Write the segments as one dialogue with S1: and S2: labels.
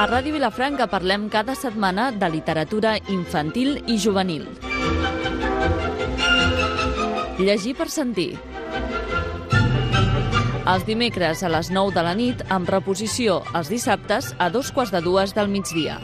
S1: A Ràdio Vilafranca parlem cada setmana de literatura infantil i juvenil. Llegir per sentir. Els dimecres a les 9 de la nit, amb reposició els dissabtes a 2:45 del migdia.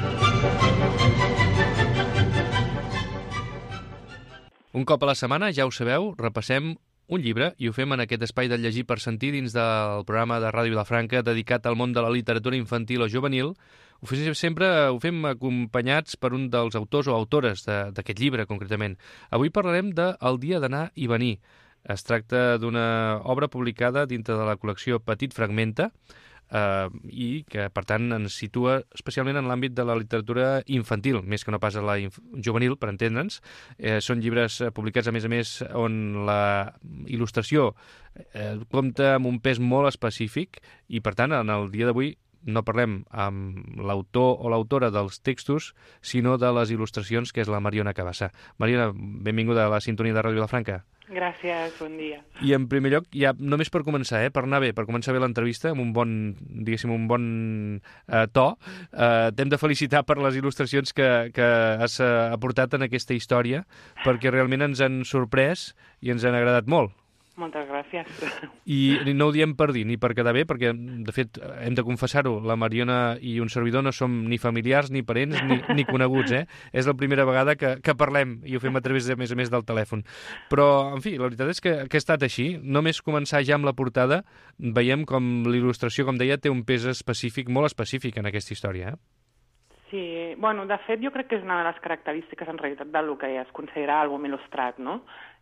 S2: Un cop a la setmana, ja ho sabeu, repassem un llibre i ho fem en aquest espai de llegir per sentir dins del programa de Ràdio Vilafranca dedicat al món de la literatura infantil o juvenil. Ho fem acompanyats per un dels autors o autores d'aquest llibre, concretament. Avui parlarem de El dia d'anar i venir. Es tracta d'una obra publicada dintre de la col·lecció Petit Fragmenta i que, per tant, ens situa especialment en l'àmbit de la literatura infantil, més que no pas a la juvenil, per entendre'ns. Són llibres publicats, a més, on la il·lustració compta amb un pes molt específic i, per tant, en el dia d'avui no parlem amb l'autor o l'autora dels textos, sinó de les il·lustracions, que és la Mariona Cabassà. Mariona, benvinguda a la sintonia de Ràdio Vilafranca.
S3: Gràcies, bon dia.
S2: I en primer lloc, ja només per començar, per anar bé, per començar bé l'entrevista, amb un bon to, t'hem de felicitar per les il·lustracions que has aportat en aquesta història, perquè realment ens han sorprès i ens han agradat molt.
S3: Moltes gràcies.
S2: I no ho diem per dir ni per quedar bé, perquè, de fet, hem de confessar-ho, la Mariona i un servidor no som ni familiars, ni parents, ni coneguts, És la primera vegada que parlem i ho fem a través, a més del telèfon. Però, en fi, la veritat és que ha estat així. Només començar ja amb la portada, veiem com l'il·lustració, com deia, té un pes específic, molt específic en aquesta història,
S3: Sí, bueno, de fet, jo crec que és una de les característiques, en realitat, del que es considera àlbum il·lustrat, no?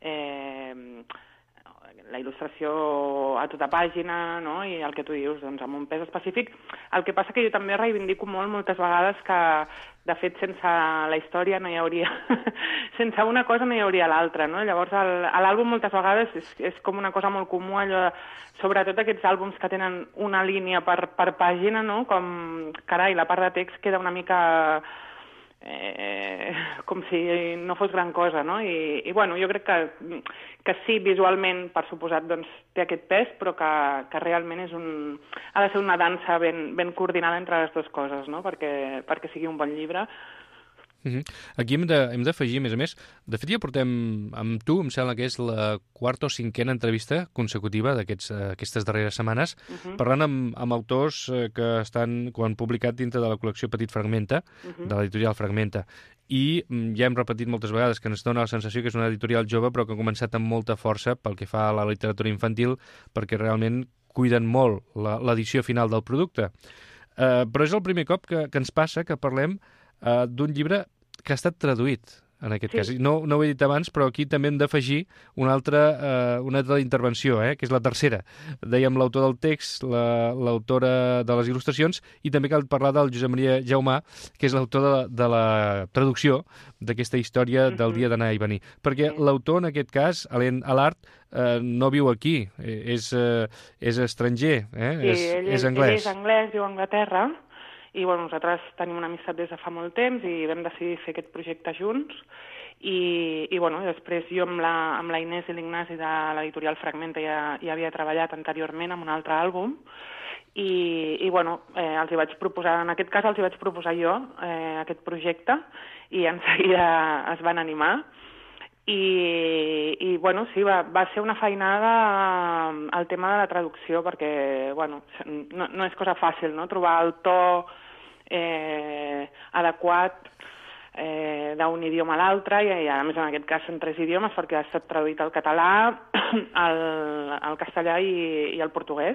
S3: La il·lustració a tota pàgina, no? I el que tu dius, doncs, amb un pes específic. El que passa que jo també reivindico moltes vegades que, de fet, sense la història no hi hauria... sense una cosa no hi hauria l'altra, no? Llavors, l'àlbum moltes vegades és com una cosa molt comú, allò de, sobretot aquests àlbums que tenen una línia per pàgina, no? Com, carai, la part de text queda una mica... com si no fos gran cosa, no? I bueno, jo crec que sí, visualment, per suposat, doncs, té aquest pes, però que realment ha de ser una dansa ben coordinada entre les dues coses, no? Perquè sigui un bon llibre.
S2: Aquí hem d'afegir, a més, de fet ja portem amb tu, em sembla que és la quarta o cinquena entrevista consecutiva d'aquestes darreres setmanes, parlant amb autors que han publicat dintre de la col·lecció Petit Fragmenta, de l'editorial Fragmenta. I ja hem repetit moltes vegades que ens dona la sensació que és una editorial jove, però que ha començat amb molta força pel que fa a la literatura infantil, perquè realment cuiden molt l'edició final del producte. Però és el primer cop que ens passa que parlem d'un llibre que ha estat traduït, en aquest cas. No ho he dit abans, però aquí també hem d'afegir una altra intervenció, que és la tercera. Dèiem l'autor del text, l'autora de les il·lustracions, i també cal parlar del Josep Maria Jaumà, que és l'autor de la traducció d'aquesta història del dia d'anar i venir. Perquè l'autor, en aquest cas, Alain Allard, no viu aquí, és estranger, és anglès.
S3: Ell és anglès, viu a Anglaterra, i bueno, nosaltres tenim una amistat des de fa molt temps i vam decidir fer aquest projecte junts i bueno, després jo amb la Inés i l'Ignasi de l'editorial Fragmenta ja havia treballat anteriorment en un altre àlbum i bueno, els hi vaig proposar, en aquest cas els hi vaig proposar jo aquest projecte i en seguida es van animar. I bueno, sí, va ser una feinada el tema de la traducció perquè, bueno, no és cosa fàcil, no?, trobar el to adequat d'un idioma a l'altre i a més en aquest cas en 3 idiomes perquè ha estat traduït al català, al castellà i al portuguès.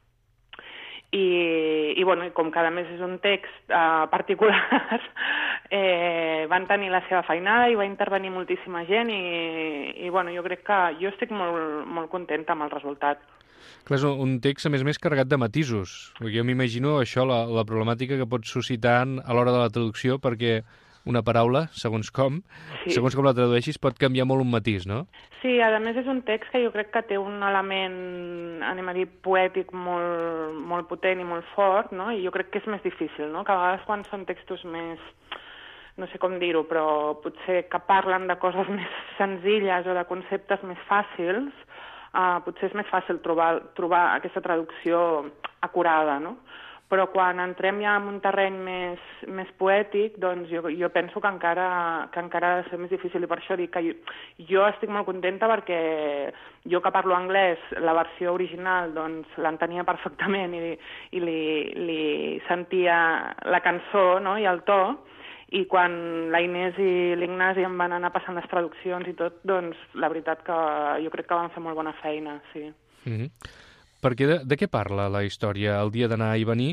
S3: I bueno, com que a més és un text particular, van tenir la seva feinada i va intervenir moltíssima gent i bueno, jo crec que jo estic molt contenta amb el resultat.
S2: Clar, és un text, a més, carregat de matisos. Jo m'imagino això, la problemàtica que pot suscitar a l'hora de la traducció, perquè una paraula, segons com la tradueixis, pot canviar molt un matís, no?
S3: Sí, a més és un text que jo crec que té un element, anem a dir, poètic molt potent i molt fort, no? I jo crec que és més difícil, no? Que a vegades quan són textos més, no sé com dir-ho, però potser que parlen de coses més senzilles o de conceptes més fàcils, potser és més fàcil trobar aquesta traducció acurada, no? però quan entrem ja en un terreny més poètic, doncs jo penso que encara ha de ser més difícil, i per això dic que jo estic molt contenta perquè jo que parlo anglès, la versió original doncs l'entenia perfectament i li sentia la cançó, no?, i el to, i quan la Inés i l'Ignasi em van anar passant les traduccions i tot, doncs la veritat que jo crec que van fer molt bona feina, sí.
S2: Perquè de què parla la història? El dia d'anar i venir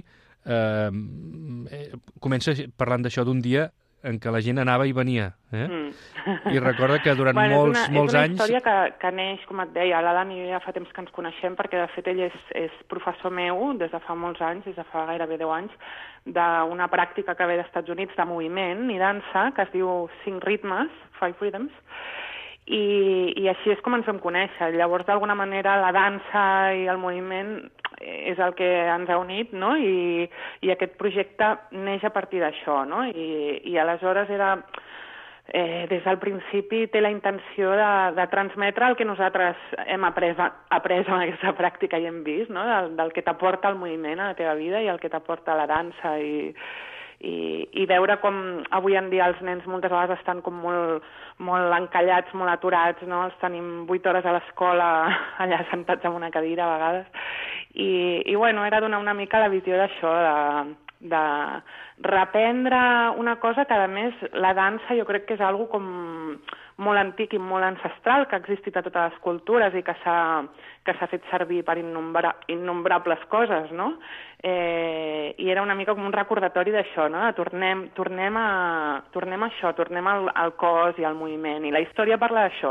S2: comença parlant d'això d'un dia en què la gent anava i venia, I recorda que durant molts anys...
S3: És una història que neix, com et deia, l'Alan i jo ja fa temps que ens coneixem, perquè de fet ell és professor meu des de fa molts anys, des de fa gairebé 10 anys, d'una pràctica que ve d'Estats Units de moviment i dansa, que es diu 5 ritmes, 5 rhythms, i així és com ens vam conèixer. Llavors, d'alguna manera, la dansa i el moviment és el que ens ha unit, no?, i aquest projecte neix a partir d'això, no?, i aleshores era... des del principi té la intenció de transmetre el que nosaltres hem après en aquesta pràctica i hem vist, no?, del que t'aporta el moviment a la teva vida i el que t'aporta la dansa, i veure com avui en dia els nens moltes vegades estan com molt encallats, molt aturats, no?, els tenim 8 hores a l'escola allà sentats en una cadira a vegades, i bueno, era donar una mica la visió d'això, de reprendre una cosa que, a més, la dansa jo crec que és algo com molt antic i molt ancestral, que ha existit a totes les cultures i que s'ha fet servir per innombrables coses, no? I era una mica com un recordatori d'això, no? Tornem a això, tornem al cos i al moviment. I la història parla d'això,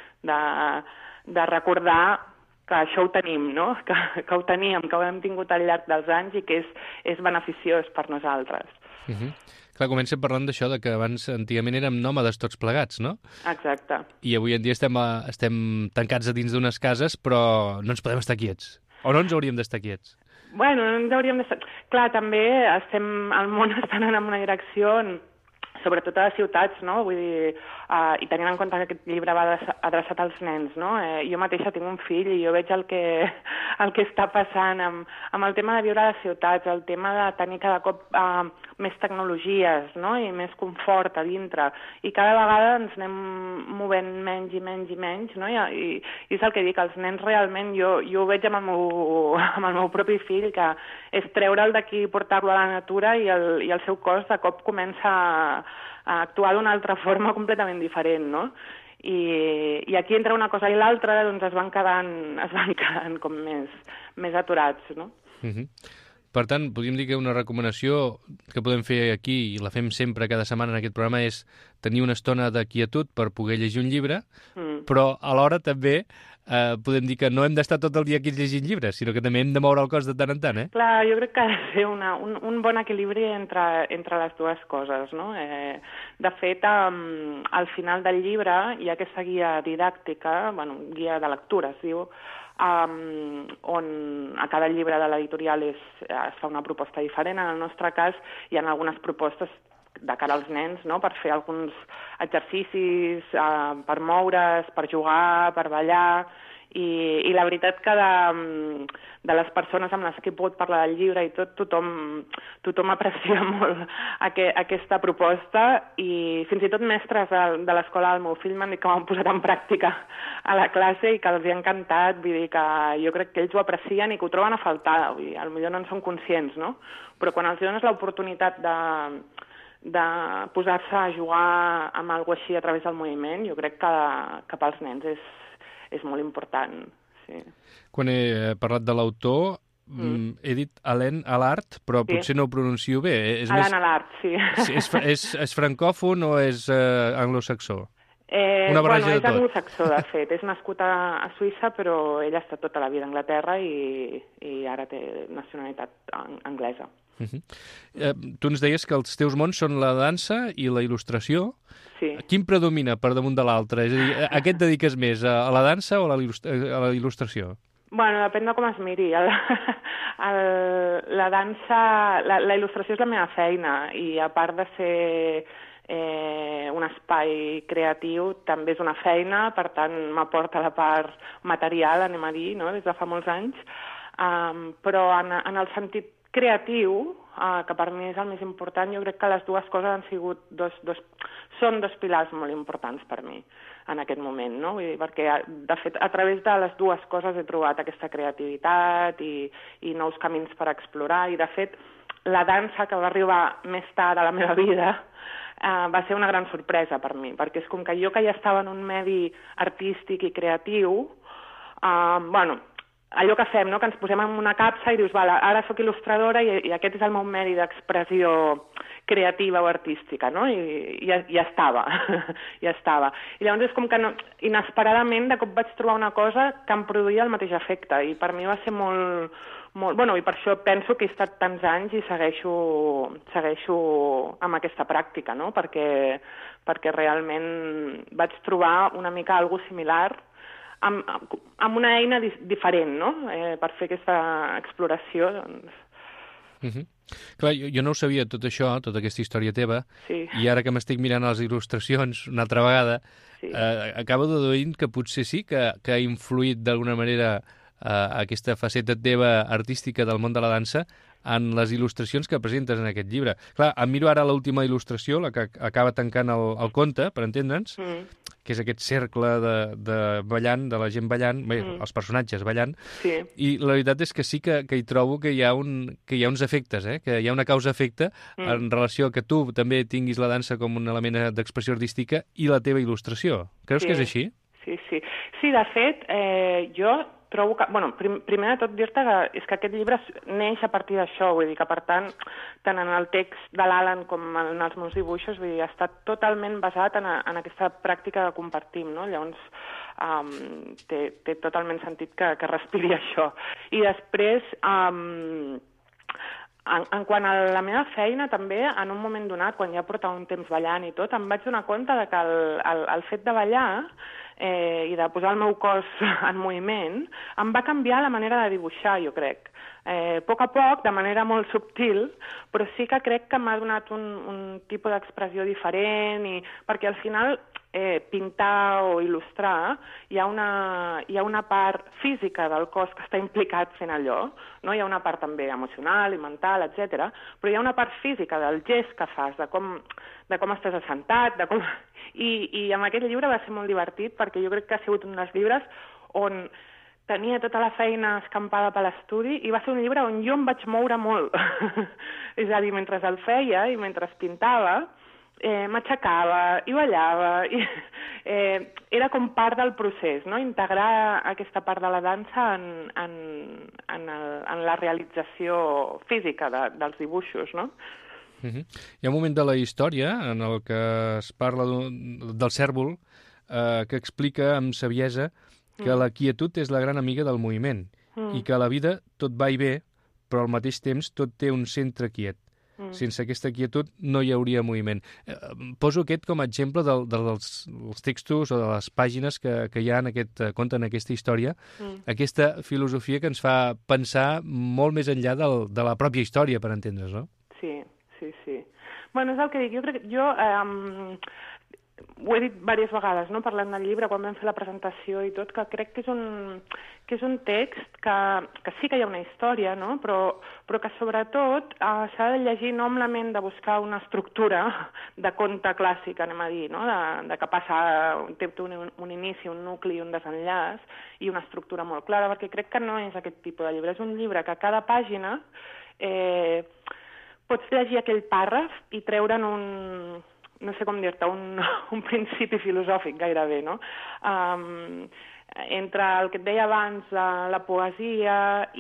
S3: de recordar que això ho tenim, no? Que ho teníem, que ho hem tingut al llarg dels anys i que és beneficiós per nosaltres.
S2: Clar, comencem parlant d'això, que abans antigament érem nòmades tots plegats, no?
S3: Exacte.
S2: I avui en dia estem tancats a dins d'unes cases, però no ens podem estar quiets. O no ens hauríem d'estar quiets?
S3: Bueno, no ens hauríem d'estar... Clar, també el món està anant en una direcció... sobretot a les ciutats, no? Vull dir, i tenint en compte que aquest llibre va adreçat als nens, no? Jo mateixa tinc un fill i jo veig el que està passant amb el tema de viure a les ciutats, el tema de tenir cada cop més tecnologies, no?, i més confort a dintre, i cada vegada ens anem movent menys i menys i menys, no? I és el que dic, els nens realment, jo ho veig amb el meu propi fill, que és treure'l d'aquí i portar-lo a la natura, i el seu cos de cop comença a actuar d'una altra forma completament diferent, no? I aquí entre una cosa i l'altra doncs es van quedant com més aturats, no?
S2: Per tant, podríem dir que una recomanació que podem fer aquí, i la fem sempre cada setmana en aquest programa, és tenir una estona de quietud per poder llegir un llibre, però alhora també podem dir que no hem d'estar tot el dia aquí llegint llibres, sinó que també hem de moure el cos de tant en tant,
S3: Clar, jo crec que ha de ser un bon equilibri entre les dues coses, no? De fet, al final del llibre hi ha aquesta guia didàctica, guia de lectura, es diu, on a cada llibre de l'editorial es fa una proposta diferent. En el nostre cas hi ha algunes propostes de cara als nens, no?, per fer alguns exercicis, per moure's, per jugar, per ballar, i la veritat que de les persones amb les que he pogut parlar del llibre i tot, tothom aprecia molt aquesta proposta, i fins i tot mestres de l'escola del meu fill m'han dit que m'han posat en pràctica a la classe i que els hi ha encantat. Vull dir que jo crec que ells ho aprecien i que ho troben a faltar, vull dir, potser no en són conscients, no? Però quan els dones l'oportunitat de posar-se a jugar amb alguna cosa així a través del moviment, jo crec que pels nens és molt important, sí.
S2: Quan he parlat de l'autor, he dit Alain Allard, però potser no ho pronuncio bé.
S3: Alain Allard, sí.
S2: És francòfon o és anglosaxó? Una barreja de tot.
S3: És anglosaxó, de fet. És nascut a Suïssa, però ell ha estat tota la vida a Anglaterra i ara té nacionalitat anglesa.
S2: Tu ens deies que els teus mons són la dansa i la il·lustració.
S3: Sí.
S2: Quin predomina per damunt de l'altre? És a dir, a què et dediques més, a la dansa o a la il·lustració?
S3: Bueno, depèn de com es miri. La dansa, la il·lustració és la meva feina, i a part de ser un espai creatiu, també és una feina, per tant m'aporta la part material, anem a dir, no?, des de fa molts anys, però en el sentit creatiu, que per mi és el més important, jo crec que les dues coses han sigut són dos pilars molt importants per mi en aquest moment, no? Vull dir, perquè, de fet, a través de les dues coses he trobat aquesta creativitat i nous camins per explorar, i, de fet, la dansa, que va arribar més tard a la meva vida, va ser una gran sorpresa per mi, perquè és com que jo, que ja estava en un medi artístic i creatiu, allò que fem, no? Que ens posem en una capsa i dius, vale, ara sóc il·lustradora i aquest és el meu medi d'expressió creativa o artística, no? I ja estava, ja estava. I llavors és com que inesperadament de cop vaig trobar una cosa que em produïa el mateix efecte, i per mi va ser molt... i per això penso que he estat tants anys i segueixo amb aquesta pràctica, no? Perquè realment vaig trobar una mica algo similar amb una eina diferent, no? Per fer aquesta exploració, doncs...
S2: Clar, jo no ho sabia tot això, tota aquesta història teva, sí. I ara que m'estic mirant les il·lustracions una altra vegada, sí. Acabo deduint que potser sí que ha influït d'alguna manera aquesta faceta teva artística del món de la dansa en les il·lustracions que presentes en aquest llibre. Clar, em miro ara l'última il·lustració, la que acaba tancant el conte, per entendre'ns, que és aquest cercle de ballant, de la gent ballant, bé, els personatges ballant, sí. I la veritat és que sí que hi trobo que hi ha uns efectes, que hi ha una causa-efecte en relació a que tu també tinguis la dansa com un element d'expressió artística i la teva il·lustració. Creus que és així?
S3: Sí. Sí, de fet, jo trobo que... primer de tot dir-te que aquest llibre neix a partir d'això, vull dir que, per tant en el text de l'Alan com en els meus dibuixos, vull dir, ha estat totalment basat en aquesta pràctica que compartim, no? Llavors, té totalment sentit que respiri això. I després, en quant a la meva feina, també, en un moment donat, quan ja portava un temps ballant i tot, em vaig donar compte que el fet de ballar i de posar el meu cos en moviment em va canviar la manera de dibuixar, jo crec. A poc, de manera molt subtil, però sí que crec que m'ha donat un tipus d'expressió diferent, perquè al final pintar o il·lustrar hi ha una part física del cos que està implicat fent allò, no? Hi ha una part també emocional i mental, etc. Però hi ha una part física del gest que fas, de com estàs assentat, i amb aquest llibre va ser molt divertit, perquè jo crec que ha sigut un dels llibres on tenia tota la feina escampada per l'estudi i va ser un llibre on jo em vaig moure molt. És a dir, mentre el feia i mentre pintava, m'aixecava i ballava. Era com part del procés, no? Integrar aquesta part de la dansa en la realització física dels dibuixos, no?
S2: Hi ha un moment de la història en el que es parla del cèrvol que explica amb saviesa que la quietud és la gran amiga del moviment i que a la vida tot va i ve, però al mateix temps tot té un centre quiet. Sense aquesta quietud no hi hauria moviment. Poso aquest com a exemple dels textos o de les pàgines que hi ha en aquest conte, en aquesta història, aquesta filosofia que ens fa pensar molt més enllà de la pròpia història, per entendre's, no?
S3: Sí. Bueno, és el que dic. Jo ho he dit diverses vegades, no? Parlant del llibre, quan vam fer la presentació i tot, que crec que és un text que sí que hi ha una història, no? Però que sobretot s'ha de llegir no amb la ment de buscar una estructura de conte clàssic, anem a dir, no? De que passa un inici, un nucli, un desenllaç i una estructura molt clara, perquè crec que no és aquest tipus de llibre. És un llibre que a cada pàgina pots llegir aquell pàrraf i treure'n no sé com dir-te, un principi filosòfic gairebé, no? Entre el que et deia abans, la poesia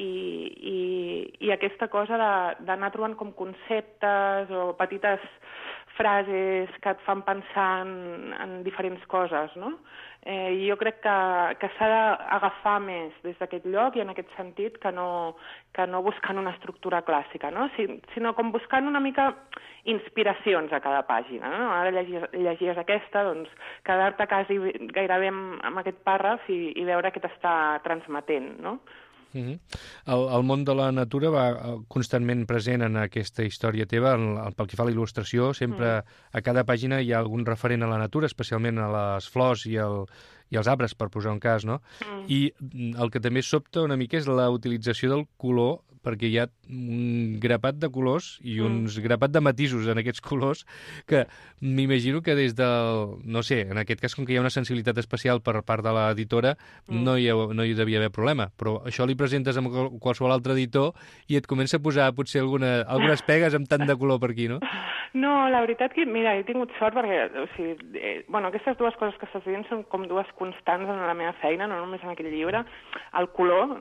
S3: i aquesta cosa d'anar trobant com conceptes o petites frases que et fan pensar en diferents coses, no? Jo crec que s'ha d'agafar més des d'aquest lloc i en aquest sentit que no buscant una estructura clàssica, no? Sinó com buscant una mica inspiracions a cada pàgina, no? Ara llegies aquesta, doncs quedar-te quasi gairebé amb aquest pàrraf i veure què t'està transmetent, no?
S2: El món de la natura va constantment present en aquesta història teva, pel que fa a la il·lustració. Sempre a cada pàgina hi ha algun referent a la natura, especialment a les flors i i els arbres, per posar un cas, no? I el que també sobta una mica és la utilització del color, perquè hi ha un grapat de colors i uns grapat de matisos en aquests colors que m'imagino que des del... No sé, en aquest cas, com que hi ha una sensibilitat especial per part de l'editora, no hi devia haver problema. Però això li presentes a qualsevol altre editor i et comença a posar potser algunes pegues amb tant de color per aquí, no?
S3: No, la veritat que, mira, he tingut sort perquè, o sigui, aquestes dues coses que estàs dient són com dues constants en la meva feina, no només en aquell llibre, el color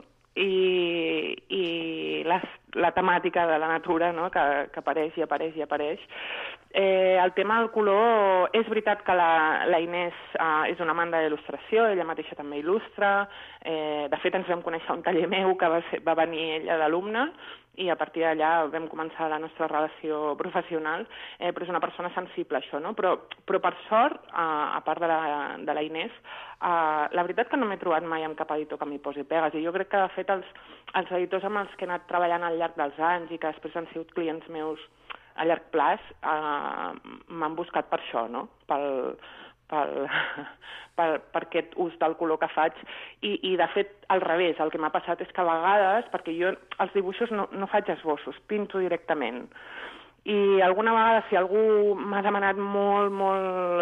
S3: i la temàtica de la natura, no? que apareix i apareix i apareix. El tema del color, és veritat que la Inés és una amant de la il·lustració, ella mateixa també il·lustra, de fet ens vam conèixer a un taller meu que va venir ella d'alumne, i a partir d'allà vam començar la nostra relació professional, però és una persona sensible, això, no? Però per sort, a part de la Inés, la veritat que no m'he trobat mai amb cap editor que m'hi posi pegues, i jo crec que, de fet, els editors amb els que he anat treballant al llarg dels anys i que després han sigut clients meus a llarg plaç, m'han buscat per això, no? Per aquest ús del color que faig i de fet al revés, el que m'ha passat és que a vegades, perquè jo els dibuixos no faig esbossos, pinto directament i alguna vegada si algú m'ha demanat molt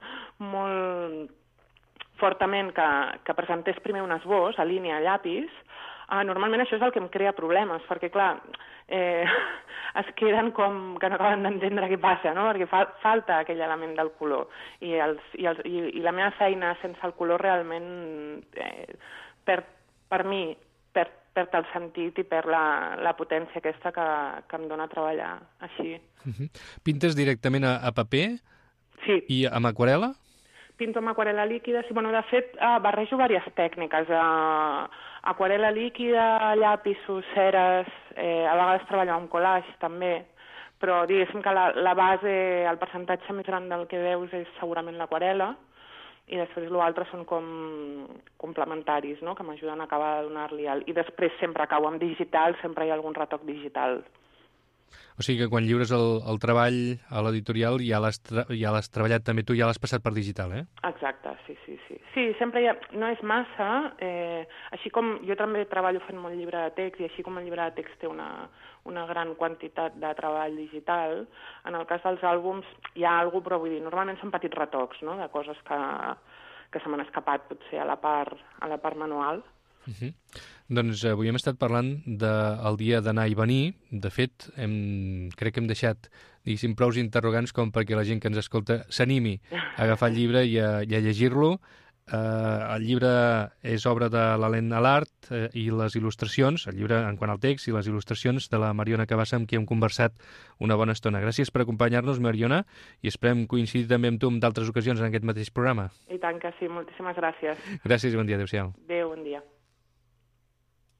S3: fortament que presentés primer un esbós a línia, a llapis, normalment això és el que em crea problemes, perquè clar, es queden com que no acaben d'entendre què passa, no? Perquè falta aquell element del color i la meva feina sense el color realment per mi perd el sentit i perd la potència aquesta que em dona treballar així.
S2: Pintes directament a paper?
S3: Sí.
S2: I amb aquarel·la?
S3: Pinto amb aquarel·la líquida, sí, de fet barrejo diverses tècniques, aquarel·la líquida, llapisos, ceres, a vegades treballo amb collage també, però diguéssim que la base, el percentatge més gran del que veus és segurament l'aquarel·la, i després l'altre són com complementaris, no?, que m'ajuden a acabar de donar-li I després sempre acabo amb digital, sempre hi ha algun retoc digital.
S2: O sigui que quan lliures el treball a l'editorial ja l'has treballat també tu, ja l'has passat per digital, eh?
S3: Exacte, sí. Sí, sempre no és massa, així com jo també treballo fent molt llibre de text i així com el llibre de text té una gran quantitat de treball digital, en el cas dels àlbums hi ha alguna cosa, però vull dir, normalment són petits retocs, no?, de coses que se m'han escapat potser a la part manual.
S2: Doncs avui hem estat parlant del dia d'anar i venir. De fet, crec que hem deixat, diguéssim, prous interrogants com perquè la gent que ens escolta s'animi a agafar el llibre i a llegir-lo. El llibre és obra de l'Helene Allart i les il·lustracions, el llibre en quant al text i les il·lustracions de la Mariona Cabassa, amb qui hem conversat una bona estona. Gràcies per acompanyar-nos, Mariona, i esperem coincidir també amb tu en d'altres ocasions en aquest mateix programa.
S3: I tant que sí, moltíssimes gràcies.
S2: Gràcies i bon dia, adéu-siau.
S3: Adéu, bon dia.